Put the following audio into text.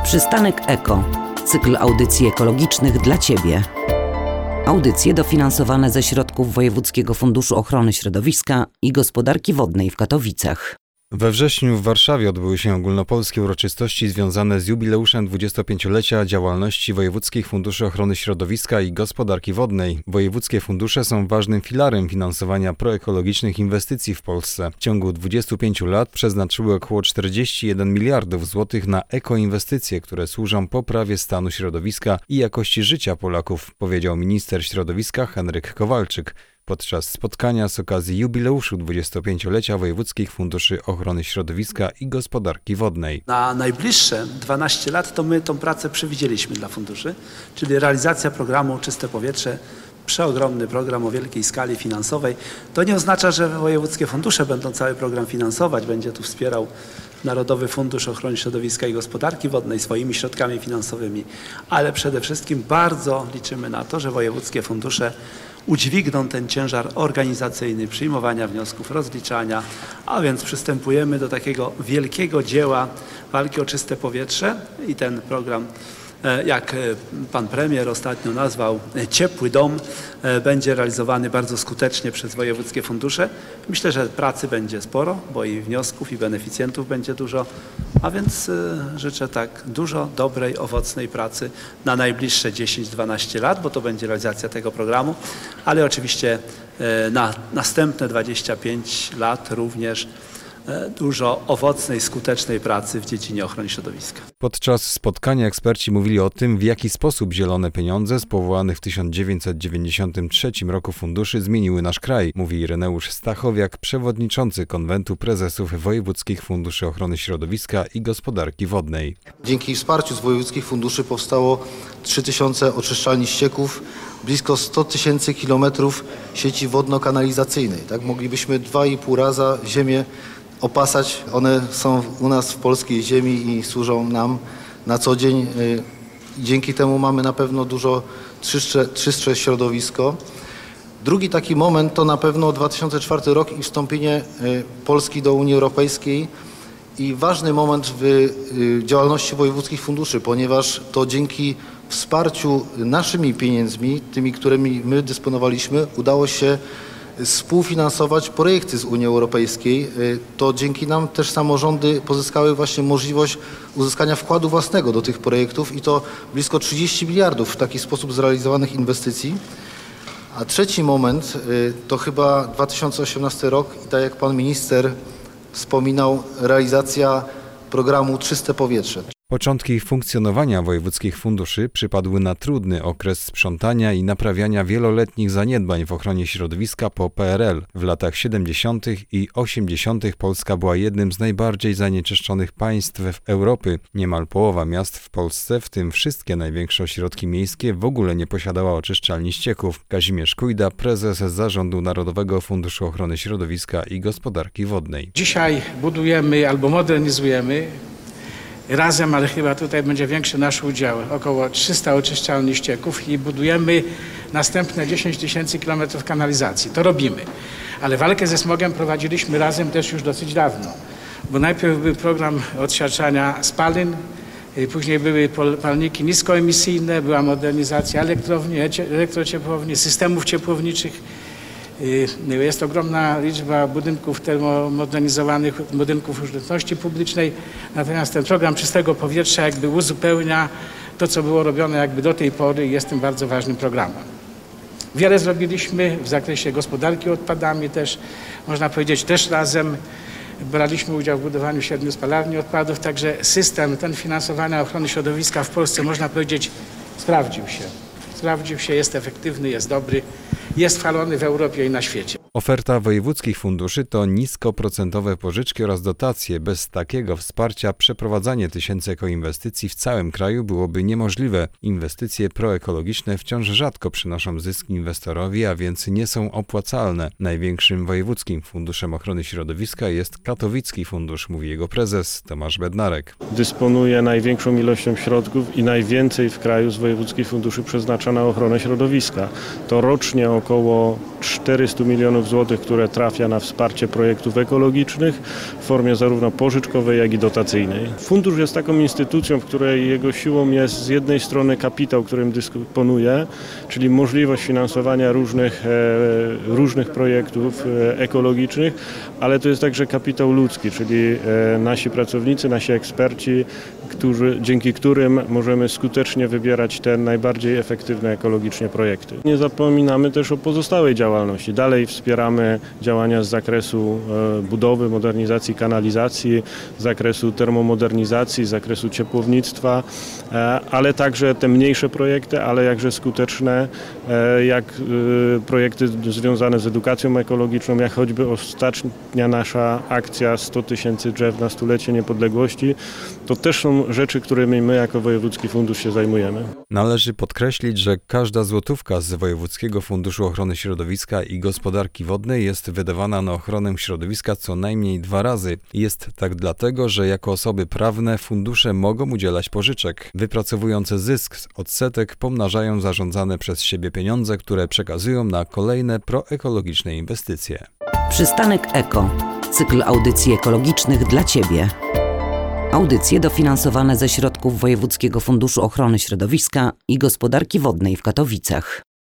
Przystanek Eko. Cykl audycji ekologicznych dla Ciebie. Audycje dofinansowane ze środków Wojewódzkiego Funduszu Ochrony Środowiska i Gospodarki Wodnej w Katowicach. We wrześniu w Warszawie odbyły się ogólnopolskie uroczystości związane z jubileuszem 25-lecia działalności Wojewódzkich Funduszy Ochrony Środowiska i Gospodarki Wodnej. Wojewódzkie fundusze są ważnym filarem finansowania proekologicznych inwestycji w Polsce. W ciągu 25 lat przeznaczyły około 41 miliardów złotych na ekoinwestycje, które służą poprawie stanu środowiska i jakości życia Polaków, powiedział minister środowiska Henryk Kowalczyk podczas spotkania z okazji jubileuszu 25-lecia Wojewódzkich Funduszy Ochrony Środowiska i Gospodarki Wodnej. Na najbliższe 12 lat to my tą pracę przewidzieliśmy dla funduszy, czyli realizacja programu Czyste Powietrze, przeogromny program o wielkiej skali finansowej. To nie oznacza, że wojewódzkie fundusze będą cały program finansować, będzie tu wspierał Narodowy Fundusz Ochrony Środowiska i Gospodarki Wodnej swoimi środkami finansowymi, ale przede wszystkim bardzo liczymy na to, że wojewódzkie fundusze udźwigną ten ciężar organizacyjny przyjmowania wniosków, rozliczania, a więc przystępujemy do takiego wielkiego dzieła walki o czyste powietrze i ten program, jak pan premier ostatnio nazwał, Ciepły Dom, będzie realizowany bardzo skutecznie przez wojewódzkie fundusze. Myślę, że pracy będzie sporo, bo i wniosków, i beneficjentów będzie dużo, a więc życzę tak dużo dobrej, owocnej pracy na najbliższe 10-12 lat, bo to będzie realizacja tego programu, ale oczywiście na następne 25 lat również dużo owocnej, skutecznej pracy w dziedzinie ochrony środowiska. Podczas spotkania eksperci mówili o tym, w jaki sposób zielone pieniądze z powołanych w 1993 roku funduszy zmieniły nasz kraj, mówi Ireneusz Stachowiak, przewodniczący Konwentu Prezesów Wojewódzkich Funduszy Ochrony Środowiska i Gospodarki Wodnej. Dzięki wsparciu z wojewódzkich funduszy powstało 3000 oczyszczalni ścieków, blisko 100 tysięcy kilometrów sieci wodno-kanalizacyjnej. Tak? Moglibyśmy 2,5 raza ziemię opasać. One są u nas w polskiej ziemi i służą nam na co dzień. Dzięki temu mamy na pewno dużo czystsze środowisko. Drugi taki moment to na pewno 2004 rok i wstąpienie Polski do Unii Europejskiej i ważny moment w działalności wojewódzkich funduszy, ponieważ to dzięki wsparciu naszymi pieniędzmi, tymi, którymi my dysponowaliśmy, udało się współfinansować projekty z Unii Europejskiej. To dzięki nam też samorządy pozyskały właśnie możliwość uzyskania wkładu własnego do tych projektów i to blisko 30 miliardów w taki sposób zrealizowanych inwestycji. A trzeci moment to chyba 2018 rok i tak jak pan minister wspominał, realizacja programu Czyste Powietrze. Początki funkcjonowania wojewódzkich funduszy przypadły na trudny okres sprzątania i naprawiania wieloletnich zaniedbań w ochronie środowiska po PRL. W latach 70. i 80. Polska była jednym z najbardziej zanieczyszczonych państw w Europie. Niemal połowa miast w Polsce, w tym wszystkie największe ośrodki miejskie, w ogóle nie posiadała oczyszczalni ścieków. Kazimierz Kujda, prezes Zarządu Narodowego Funduszu Ochrony Środowiska i Gospodarki Wodnej. Dzisiaj budujemy albo modernizujemy razem, ale chyba tutaj będzie większy nasz udział, około 300 oczyszczalni ścieków i budujemy następne 10 tysięcy kilometrów kanalizacji. To robimy. Ale walkę ze smogiem prowadziliśmy razem też już dosyć dawno, bo najpierw był program odsiarczania spalin, później były palniki niskoemisyjne, była modernizacja elektrowni, elektrociepłowni, systemów ciepłowniczych. Jest ogromna liczba budynków termomodernizowanych, budynków użyteczności publicznej, natomiast ten program Czystego Powietrza jakby uzupełnia to, co było robione jakby do tej pory i jest tym bardzo ważnym programem. Wiele zrobiliśmy w zakresie gospodarki odpadami też, można powiedzieć też razem. Braliśmy udział w budowaniu 7 spalarni odpadów, także system ten finansowania ochrony środowiska w Polsce, można powiedzieć, sprawdził się, jest efektywny, jest dobry, jest chwalony w Europie i na świecie. Oferta wojewódzkich funduszy to niskoprocentowe pożyczki oraz dotacje. Bez takiego wsparcia przeprowadzanie tysięcy ekoinwestycji w całym kraju byłoby niemożliwe. Inwestycje proekologiczne wciąż rzadko przynoszą zysk inwestorowi, a więc nie są opłacalne. Największym wojewódzkim funduszem ochrony środowiska jest Katowicki Fundusz, mówi jego prezes Tomasz Bednarek. Dysponuje największą ilością środków i najwięcej w kraju z wojewódzkich funduszy przeznacza na ochronę środowiska. To rocznie około 400 milionów złotych, które trafia na wsparcie projektów ekologicznych w formie zarówno pożyczkowej, jak i dotacyjnej. Fundusz jest taką instytucją, w której jego siłą jest z jednej strony kapitał, którym dysponuje, czyli możliwość finansowania różnych projektów ekologicznych, ale to jest także kapitał ludzki, czyli nasi pracownicy, nasi eksperci, dzięki którym możemy skutecznie wybierać te najbardziej efektywne ekologicznie projekty. Nie zapominamy też o pozostałej działalności. Dalej wspieramy działania z zakresu budowy, modernizacji kanalizacji, z zakresu termomodernizacji, z zakresu ciepłownictwa, ale także te mniejsze projekty, ale jakże skuteczne, jak projekty związane z edukacją ekologiczną, jak choćby ostatnia nasza akcja 100 tysięcy drzew na stulecie niepodległości. To też są rzeczy, którymi my jako Wojewódzki Fundusz się zajmujemy. Należy podkreślić, że każda złotówka z Wojewódzkiego Funduszu Ochrony Środowiska i Gospodarki Wodnej jest wydawana na ochronę środowiska co najmniej 2 razy. Jest tak dlatego, że jako osoby prawne fundusze mogą udzielać pożyczek. Wypracowujące zysk z odsetek pomnażają zarządzane przez siebie pieniądze, które przekazują na kolejne proekologiczne inwestycje. Przystanek Eko. Cykl audycji ekologicznych dla Ciebie. Audycje dofinansowane ze środków Wojewódzkiego Funduszu Ochrony Środowiska i Gospodarki Wodnej w Katowicach.